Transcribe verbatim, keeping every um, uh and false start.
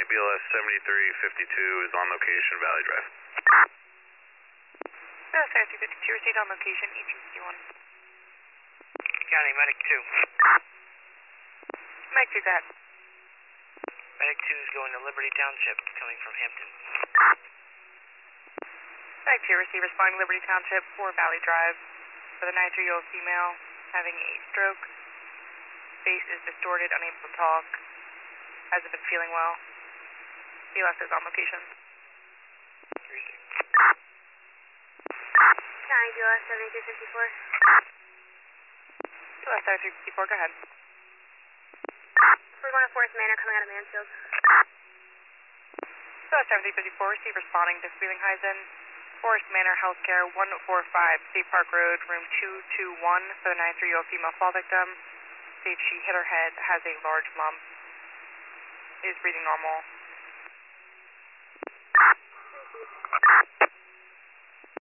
B L S seventy-three fifty-two is on location, Valley Drive. B L S seventy-three fifty-two, received on location, eighteen fifty-one. County, Medic two. Medic two, go ahead. Medic two is going to Liberty Township, coming from Hampton. Medic two, receive responding Liberty Township for Valley Drive. For the nine three year old female having a stroke. Face is distorted, unable to talk. Hasn't been feeling well. B L S is on location. three six. County B L S seventy-three fifty-four. B L S seventy-three fifty-four, go ahead. We're going to Forest Manor coming out of Mansfield. B L S seventy-three fifty-four, receive responding to Frelinghuysen. Forest Manor Healthcare, one forty-five State Park Road, room two two one for the nine three year old female fall victim. States she hit her head, has a large lump. Is breathing normal. Thank you.